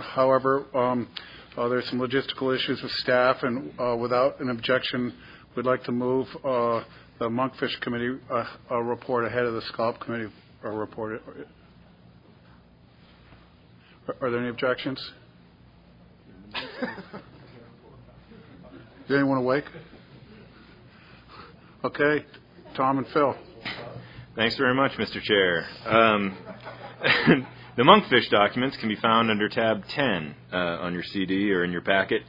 However, there's some logistical issues with staff, and without an objection, we'd like to move the Monkfish Committee report ahead of the Scallop Committee report. Are there any objections? Is anyone awake? Okay, Tom and Phil. Thanks very much, Mr. Chair. The Monkfish documents can be found under tab 10 on your CD or in your packet.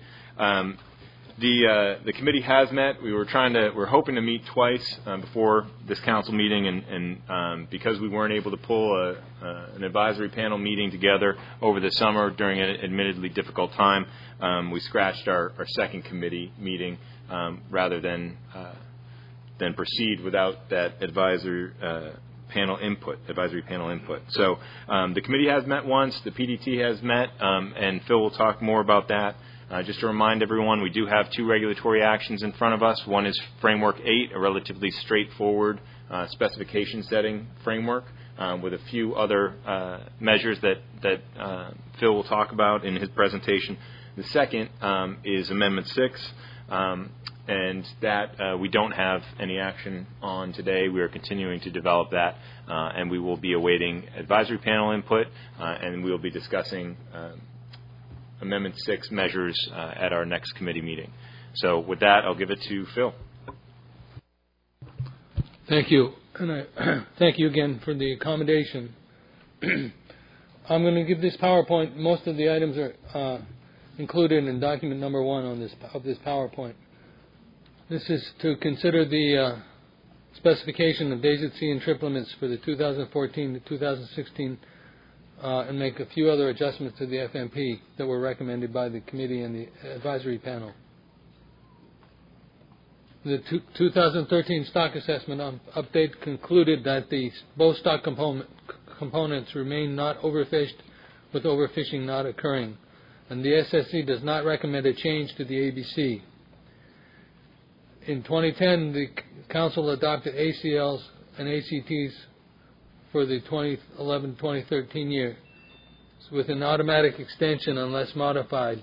The committee has met. We're hoping to meet twice before this council meeting, and because we weren't able to pull an advisory panel meeting together over the summer during an admittedly difficult time, we scratched our second committee meeting rather than proceed without that advisory panel input. So the committee has met once, the PDT has met, and Phil will talk more about that. Just to remind everyone, we do have two regulatory actions in front of us. One is Framework 8, a relatively straightforward specification setting framework with a few other measures that Phil will talk about in his presentation. The second is Amendment 6. And that we don't have any action on today. We are continuing to develop that, and we will be awaiting advisory panel input, and we will be discussing Amendment 6 measures at our next committee meeting. So with that, I'll give it to Phil. Thank you. And I thank you again for the accommodation. I'm going to give this PowerPoint. Most of the items are included in document number 1 on this PowerPoint. This is to consider the specification of Daisy C and trip limits for the 2014 to 2016 and make a few other adjustments to the FMP that were recommended by the committee and the advisory panel. The 2013 stock assessment update concluded that both stock components remain not overfished, with overfishing not occurring, and the SSC does not recommend a change to the ABC. In 2010, the Council adopted ACLs and ACTs for the 2011-2013 year with an automatic extension unless modified.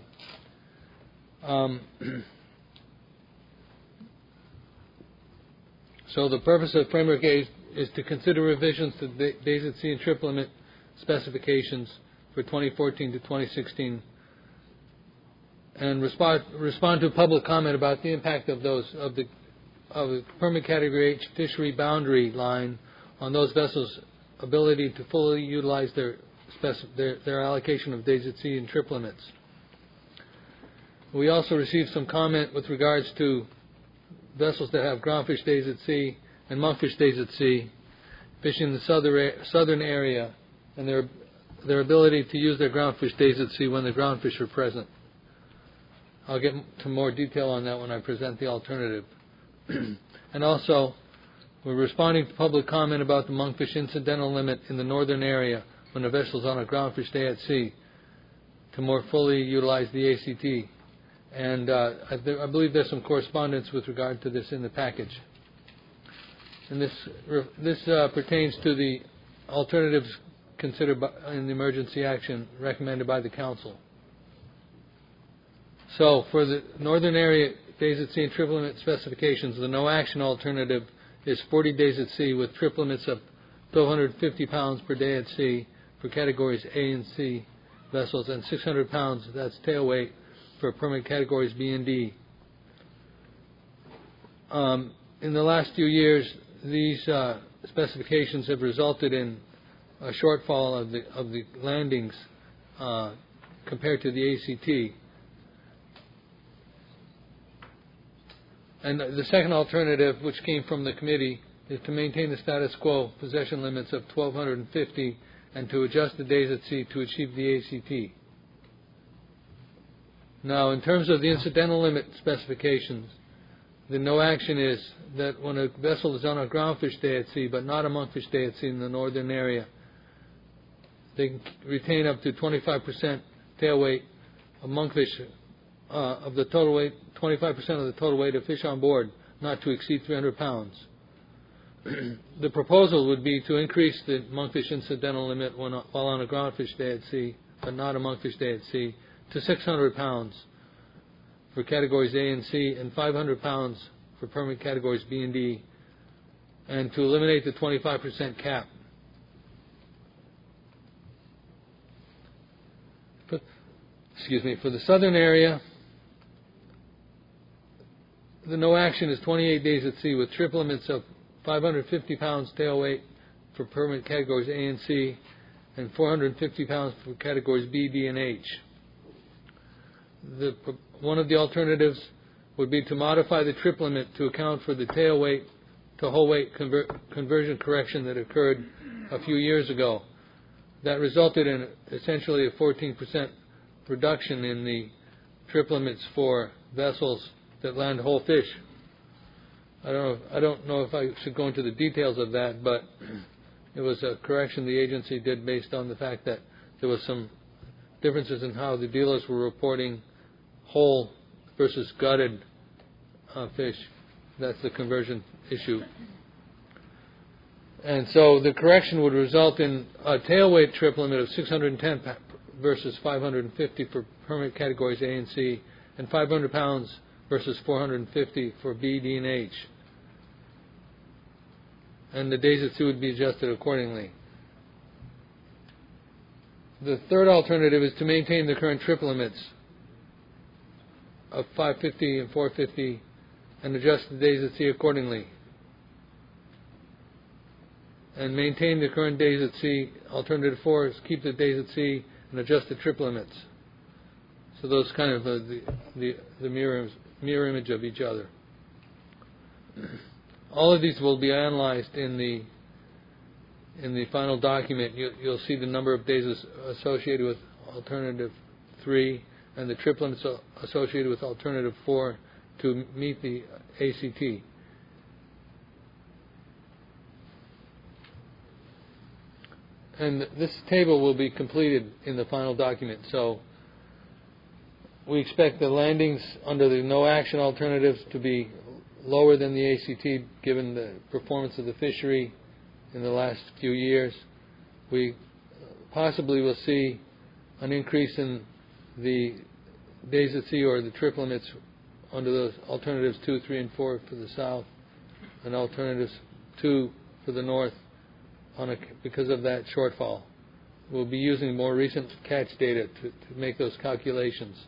So the purpose of Framework A is to consider revisions to the Daisy C and trip limit specifications for 2014 to 2016 and respond to public comment about the impact of the permit category H fishery boundary line on those vessels' ability to fully utilize their allocation of Daisy C and trip limits. We also received some comment with regards to vessels that have groundfish days at sea and monkfish days at sea, fishing the southern area, and their ability to use their groundfish days at sea when the groundfish are present. I'll get to more detail on that when I present the alternative. And also, we're responding to public comment about the monkfish incidental limit in the northern area when a vessel is on a groundfish day at sea to more fully utilize the ACT. And I believe there's some correspondence with regard to this in the package. And this pertains to the alternatives considered in the emergency action recommended by the Council. So for the northern area days at sea and trip limit specifications, the no action alternative is 40 days at sea with trip limits of 1,250 pounds per day at sea for categories A and C vessels, and 600 pounds, that's tail weight, for permit categories B and D. In the last few years, these specifications have resulted in a shortfall of the landings compared to the ACT. And the second alternative, which came from the committee, is to maintain the status quo possession limits of 1,250 and to adjust the days at sea to achieve the ACT. Now, in terms of the incidental limit specifications, the no action is that when a vessel is on a groundfish day at sea but not a monkfish day at sea in the northern area, they can retain up to 25% tail weight of monkfish of the total weight, 25% of the total weight of fish on board, not to exceed 300 pounds. The proposal would be to increase the monkfish incidental limit while on a groundfish day at sea but not a monkfish day at sea, to 600 pounds for categories A and C, and 500 pounds for permit categories B and D, and to eliminate the 25% cap. For the southern area, the no action is 28 days at sea with trip limits of 550 pounds tail weight for permit categories A and C, and 450 pounds for categories B, D, and H. One of the alternatives would be to modify the trip limit to account for the tail weight to whole weight conversion correction that occurred a few years ago. That resulted in essentially a 14% reduction in the trip limits for vessels that land whole fish. I don't know if I should go into the details of that, but it was a correction the agency did based on the fact that there was some differences in how the dealers were reporting whole versus gutted fish. That's the conversion issue. And so the correction would result in a tail weight trip limit of 610 versus 550 for permit categories A and C, and 500 pounds versus 450 for B, D, and H. And the days at sea would be adjusted accordingly. The third alternative is to maintain the current trip limits of 550 and 450 and adjust the days at sea accordingly. And maintain the current days at sea. Alternative 4 is keep the days at sea and adjust the trip limits. So those kind of the mirror image of each other. All of these will be analyzed in the final document. You'll see the number of days associated with alternative 3 and the trip limits associated with alternative 4 to meet the ACT. And this table will be completed in the final document. So we expect the landings under the no action alternatives to be lower than the ACT given the performance of the fishery in the last few years. We possibly will see an increase in the days at sea or the trip limits under those alternatives 2, 3, and 4 for the south, and alternatives 2 for the north because of that shortfall. We'll be using more recent catch data to make those calculations.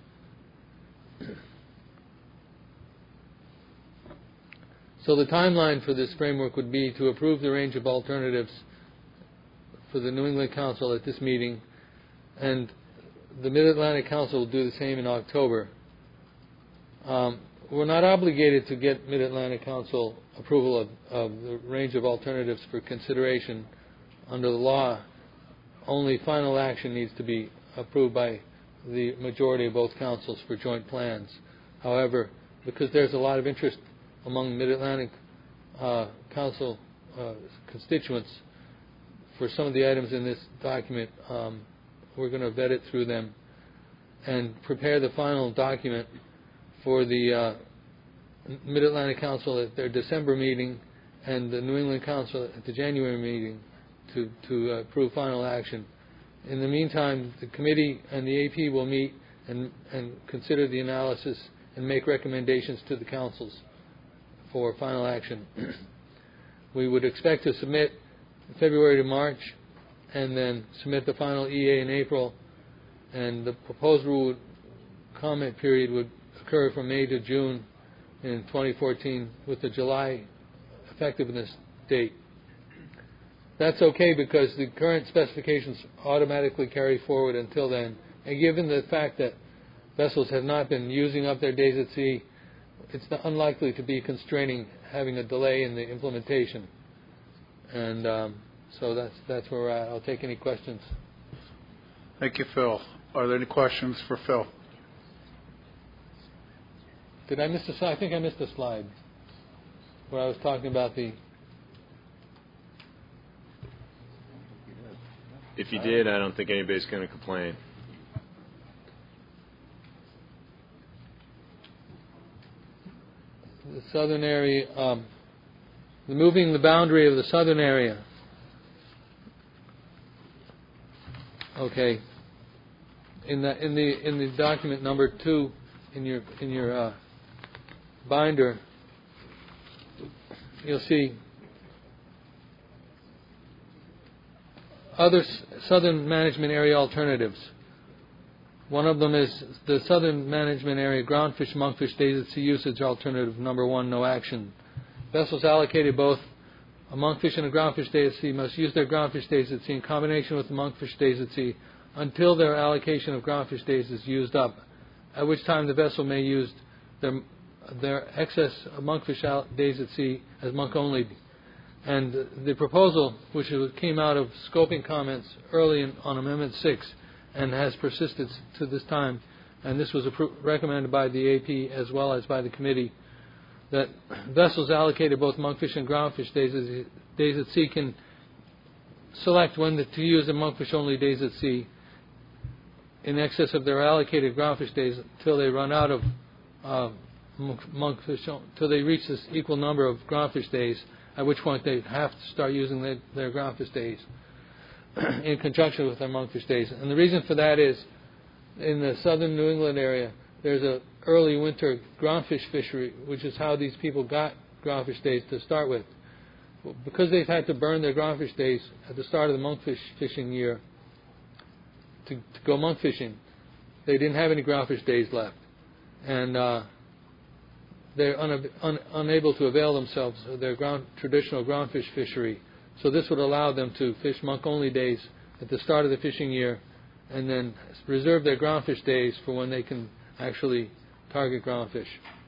So the timeline for this framework would be to approve the range of alternatives for the New England Council at this meeting, and the Mid-Atlantic Council will do the same in October. We're not obligated to get Mid-Atlantic Council approval of the range of alternatives for consideration under the law. Only final action needs to be approved by the majority of both councils for joint plans. However, because there's a lot of interest among Mid-Atlantic Council constituents for some of the items in this document, we're going to vet it through them and prepare the final document for the Mid-Atlantic Council at their December meeting and the New England Council at the January meeting to approve final action. In the meantime, the committee and the AP will meet and consider the analysis and make recommendations to the councils for final action. We would expect to submit February to March and then submit the final EA in April, and the proposed rule comment period would occur from May to June in 2014 with the July effectiveness date. That's okay because the current specifications automatically carry forward until then, and given the fact that vessels have not been using up their days at sea, it's unlikely to be constraining having a delay in the implementation. And so that's where we're at. I'll take any questions. Thank you, Phil. Are there any questions for Phil? Did I miss a slide? I think I missed a slide where I was talking about the... If you did, I don't think anybody's going to complain. The southern area, moving the boundary of the southern area. Okay. in the document number 2 in your binder, you'll see other Southern Management Area alternatives. One of them is the Southern Management Area groundfish, monkfish days at sea usage alternative number 1, no action. Vessels allocated both a monkfish and a groundfish day at sea must use their groundfish days at sea in combination with the monkfish days at sea until their allocation of groundfish days is used up, at which time the vessel may use their excess monkfish days at sea as monk only. And the proposal, which came out of scoping comments early on Amendment 6 and has persisted to this time, and this was recommended by the AP as well as by the committee, that vessels allocated both monkfish and groundfish days at sea can select when to use the monkfish only days at sea in excess of their allocated groundfish days until they run out of monkfish, until they reach this equal number of groundfish days, at which point they have to start using their groundfish days in conjunction with their monkfish days. And the reason for that is, in the southern New England area, there's an early winter groundfish fishery, which is how these people got groundfish days to start with. Because they've had to burn their groundfish days at the start of the monkfish fishing year to go monk fishing, they didn't have any groundfish days left. And they're unable to avail themselves of their traditional groundfish fishery. So this would allow them to fish monk-only days at the start of the fishing year and then reserve their groundfish days for when they can actually target groundfish.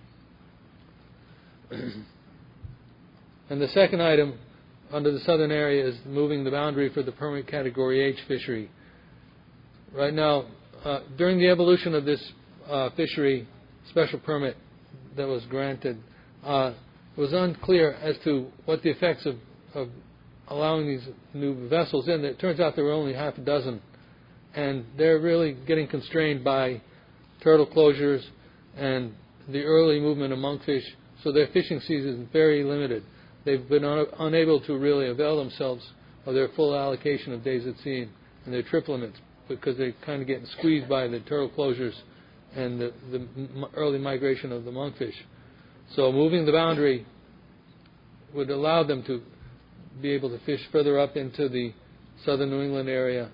And the second item under the southern area is moving the boundary for the permit category H fishery. Right now, during the evolution of this fishery special permit that was granted, it was unclear as to what the effects of allowing these new vessels in. It turns out there were only half a dozen, and they're really getting constrained by turtle closures and the early movement of monkfish, so their fishing season is very limited. They've been unable to really avail themselves of their full allocation of days at sea and their trip limits because they're kind of getting squeezed by the turtle closures and the early migration of the monkfish. So moving the boundary would allow them to be able to fish further up into the southern New England area.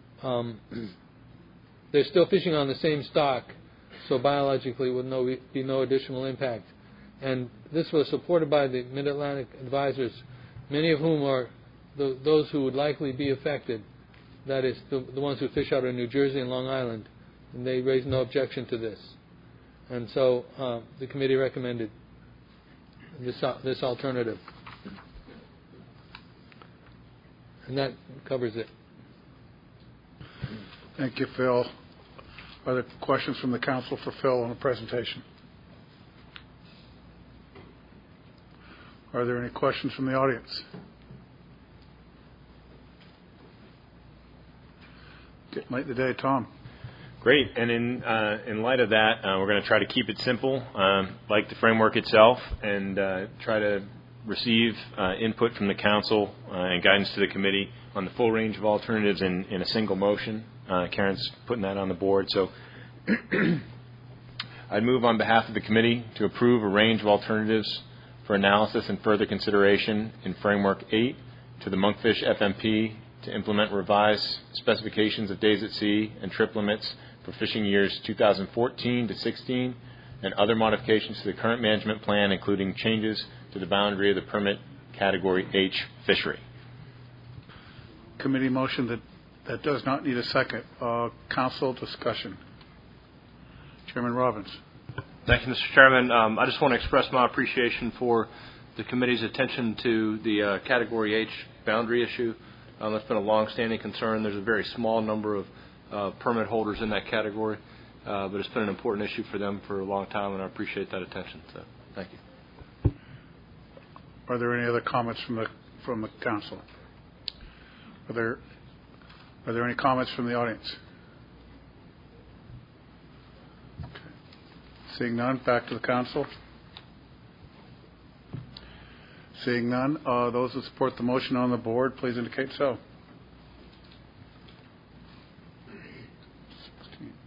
They're still fishing on the same stock, so biologically would be no additional impact. And this was supported by the Mid-Atlantic advisors, many of whom are those who would likely be affected, that is, the ones who fish out of New Jersey and Long Island, and they raised no objection to this. And so the committee recommended this alternative. And that covers it. Thank you, Phil. Are there questions from the council for Phil on the presentation? Are there any questions from the audience? Getting late in the day, Tom. Great. And in light of that, we're going to try to keep it simple, like the framework itself, and try to receive input from the council and guidance to the committee on the full range of alternatives in a single motion. Karen's putting that on the board. So I'd move on behalf of the committee to approve a range of alternatives for analysis and further consideration in Framework 8 to the Monkfish FMP to implement revised specifications of days at sea and trip limits for fishing years 2014 to 16 and other modifications to the current management plan, including changes to the boundary of the permit category H fishery. Committee motion that does not need a second. Council discussion. Chairman Robbins. Thank you, Mr. Chairman. I just want to express my appreciation for the committee's attention to the Category H boundary issue. That's been a long-standing concern. There's a very small number of permit holders in that category, but it's been an important issue for them for a long time, and I appreciate that attention. So, thank you. Are there any other comments from the council? Are there any comments from the audience? Seeing none, back to the council. Seeing none, those who support the motion on the board, please indicate so. 16.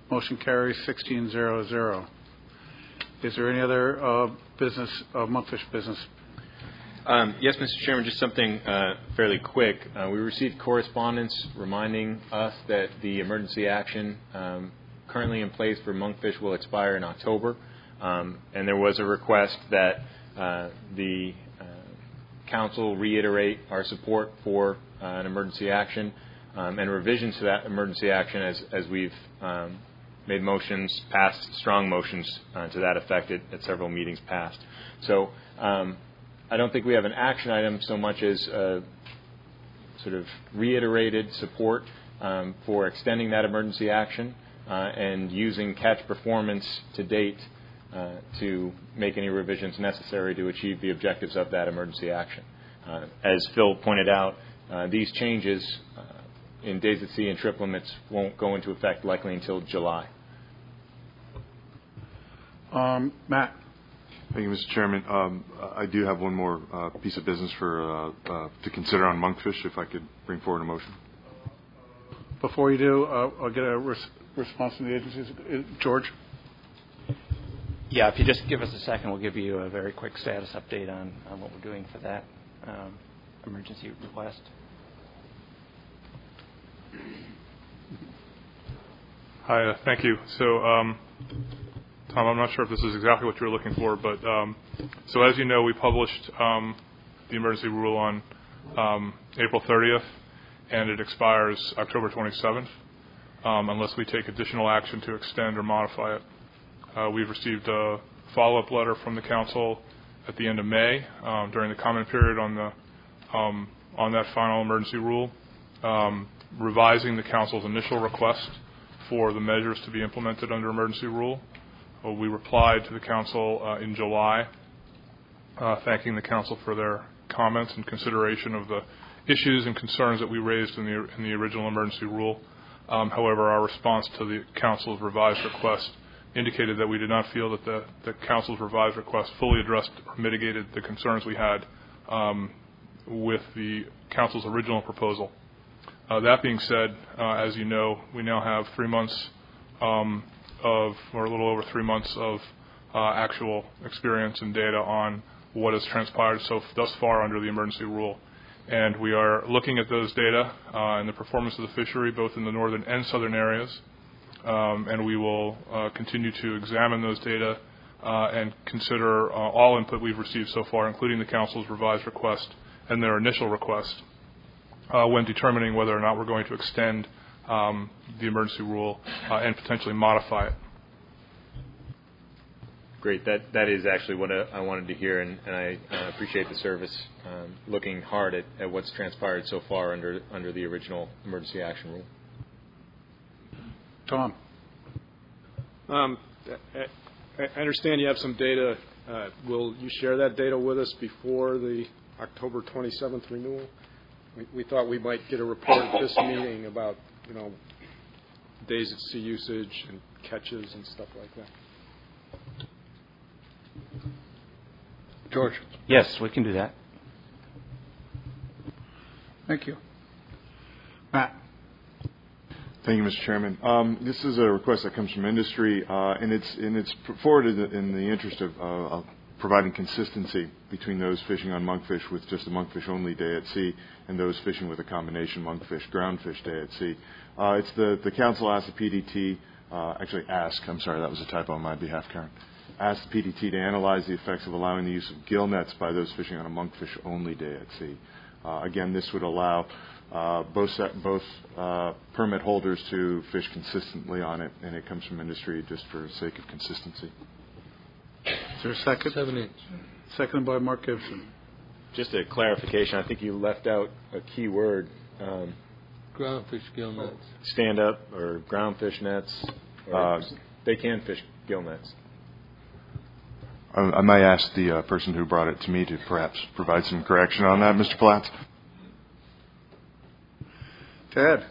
Motion carries 16-0-0. Is there any other business, Monkfish business? Yes, Mr. Chairman, just something fairly quick. We received correspondence reminding us that the emergency action currently in place for Monkfish will expire in October, and there was a request that the Council reiterate our support for an emergency action and revisions to that emergency action as we've made motions, passed strong motions to that effect at several meetings past. So I don't think we have an action item so much as sort of reiterated support for extending that emergency action and using catch performance to date to make any revisions necessary to achieve the objectives of that emergency action. As Phil pointed out, these changes in days at sea and trip limits won't go into effect likely until July. Matt. Thank you, Mr. Chairman. I do have one more piece of business for to consider on Monkfish, if I could bring forward a motion. Before you do, I'll get a response from the agencies. George? Yeah, if you just give us a second, we'll give you a very quick status update on what we're doing for that emergency request. Hi, thank you. So, Tom, I'm not sure if this is exactly what you were looking for, but so as you know, we published the emergency rule on April 30th, and it expires October 27th, unless we take additional action to extend or modify it. We've received a follow-up letter from the Council at the end of May during the comment period on that final emergency rule, revising the Council's initial request for the measures to be implemented under emergency rule. We replied to the Council in July, thanking the Council for their comments and consideration of the issues and concerns that we raised in the original emergency rule. However, our response to the Council's revised request indicated that we did not feel that the Council's revised request fully addressed or mitigated the concerns we had with the Council's original proposal. That being said, as you know, we now have 3 months or a little over 3 months of actual experience and data on what has transpired thus far under the emergency rule. And we are looking at those data and the performance of the fishery, both in the northern and southern areas. And we will continue to examine those data and consider all input we've received so far, including the Council's revised request and their initial request, when determining whether or not we're going to extend the emergency rule and potentially modify it. Great. That is actually what I wanted to hear, and I appreciate the service looking hard at what's transpired so far under the original emergency action rule. Tom. I understand you have some data. Will you share that data with us before the October 27th renewal? We thought we might get a report at this meeting about, days at sea usage and catches and stuff like that. George. Yes, we can do that. Thank you. Matt. Thank you, Mr. Chairman. This is a request that comes from industry, and it's forwarded in the interest of providing consistency between those fishing on monkfish with just a monkfish only day at sea and those fishing with a combination monkfish groundfish day at sea. It's the Council asked the PDT, I'm sorry, that was a typo on my behalf, Karen. Asked the PDT to analyze the effects of allowing the use of gill nets by those fishing on a monkfish only day at sea. Again, this would allow both permit holders to fish consistently on it, and it comes from industry just for the sake of consistency. Is there a second? 7 inch. Seconded by Mark Gibson. Just a clarification, I think you left out a key word. Groundfish gill nets. Stand up or groundfish nets. They can fish gill nets. I might ask the person who brought it to me to perhaps provide some correction on that, Mr. Platts. Ted.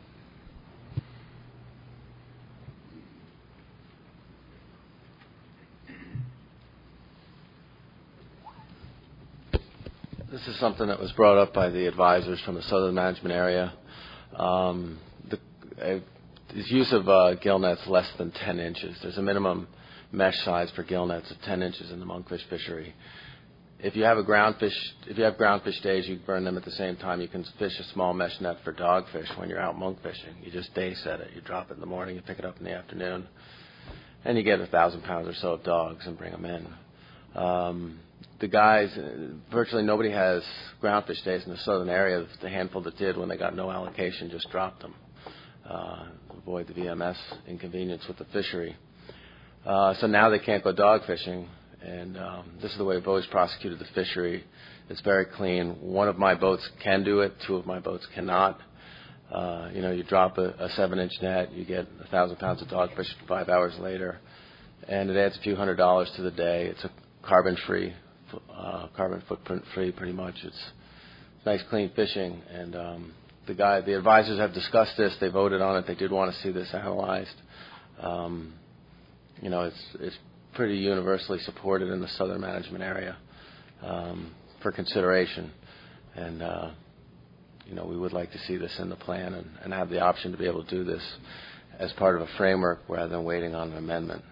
This is something that was brought up by the advisors from the Southern Management Area. is use of gill nets less than 10 inches. There's a minimum mesh size for gill nets of 10 inches in the monkfish fishery. If you have groundfish days, you burn them at the same time. You can fish a small mesh net for dogfish when you're out monk fishing. You just day set it. You drop it in the morning, you pick it up in the afternoon, and you get 1,000 pounds or so of dogs and bring them in. The guys, virtually nobody has groundfish days in the southern area. The handful that did, when they got no allocation, just dropped them. Avoid the VMS inconvenience with the fishery. So now they can't go dog fishing, and this is the way we've always prosecuted the fishery. It's very clean. One of my boats can do it. Two of my boats cannot. You drop a 7-inch net, you get 1,000 pounds of dogfish 5 hours later, and it adds a few $100s to the day. It's a carbon footprint free, pretty much. It's nice, clean fishing, and the advisors have discussed this. They voted on it. They did want to see this analyzed. It's pretty universally supported in the southern management area for consideration, and we would like to see this in the plan and have the option to be able to do this as part of a framework rather than waiting on an amendment.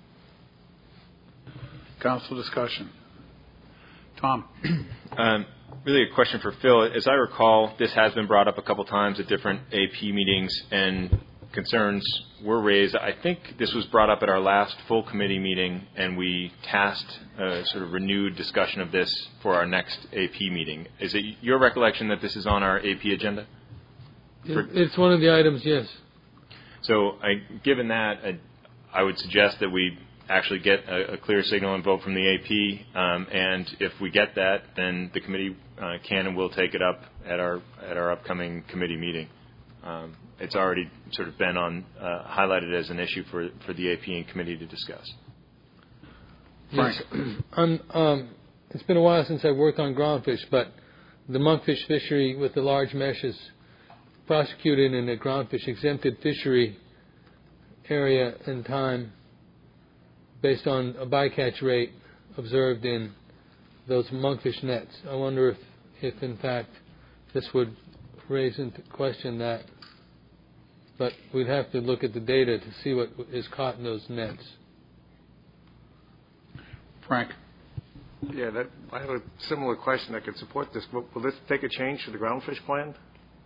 Council discussion. Tom. Really a question for Phil. As I recall, this has been brought up a couple times at different AP meetings, and concerns were raised. I think this was brought up at our last full committee meeting, and we tasked a sort of renewed discussion of this for our next AP meeting. Is it your recollection that this is on our AP agenda? It's one of the items, yes. So given that, I would suggest that we actually get a clear signal and vote from the AP, and if we get that, then the committee can and will take it up at our upcoming committee meeting. It's already sort of been highlighted as an issue for the AP and committee to discuss. Yes. It's been a while since I've worked on groundfish, but the monkfish fishery with the large mesh is prosecuted in a groundfish exempted fishery area and time based on a bycatch rate observed in those monkfish nets. I wonder if in fact this would raise into question that, but we'd have to look at the data to see what is caught in those nets. Frank. Yeah, I have a similar question that could support this. Will this take a change to the groundfish plan?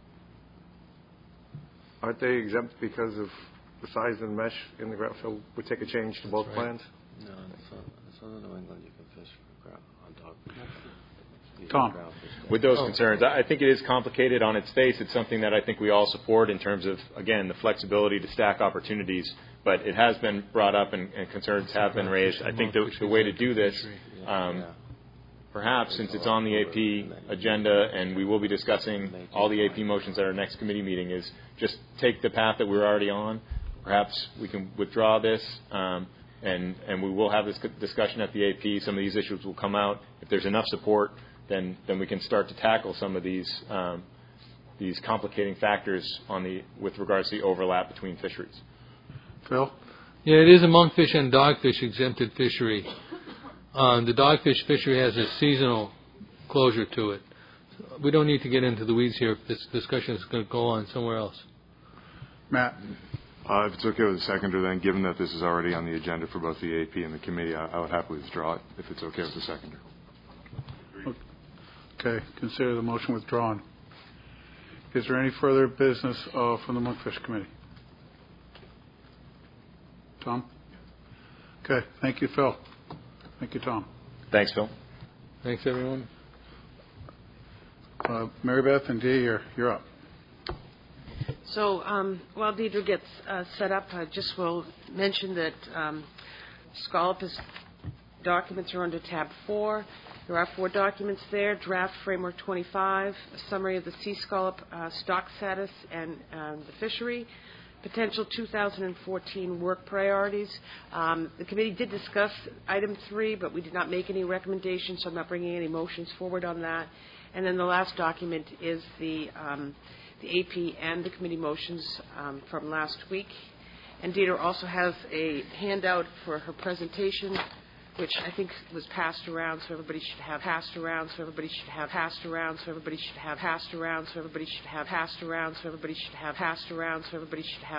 Aren't they exempt because of the size of the mesh in the ground? So would take a change to both plans? No, it's on New England. You can fish on dogfish. Tom. With those concerns, I think it is complicated on its face. It's something that I think we all support in terms of, again, the flexibility to stack opportunities. But it has been brought up and concerns have been raised. I think the way to do this, perhaps since it's on the AP agenda and we will be discussing all the AP motions at our next committee meeting, is just take the path that we're already on. Perhaps we can withdraw this, and we will have this discussion at the AP. Some of these issues will come out. If there's enough support, then we can start to tackle some of these complicating factors with regards to the overlap between fisheries. Phil? Yeah, it is a monkfish and dogfish exempted fishery. The dogfish fishery has a seasonal closure to it. We don't need to get into the weeds here if this discussion is going to go on somewhere else. Matt? If it's okay with the seconder, then, given that this is already on the agenda for both the AP and the committee, I would happily withdraw it if it's okay with the seconder. Okay, consider the motion withdrawn. Is there any further business from the Monkfish Committee? Tom? Okay, thank you, Phil. Thank you, Tom. Thanks, Phil. Thanks, everyone. Mary Beth and Dee, you're up. So while Deidre gets set up, I just will mention that SCOLLOP's documents are under tab 4. There are 4 documents there: Draft Framework 25, a summary of the sea scallop stock status and the fishery, potential 2014 work priorities. The committee did discuss item 3, but we did not make any recommendations, so I'm not bringing any motions forward on that. And then the last document is the AP and the committee motions from last week. And Deidre also has a handout for her presentation, which I think was passed around, so everybody should have passed around, so everybody should have passed around, so everybody should have passed around, so everybody should have passed around, so everybody should have passed around, so everybody should have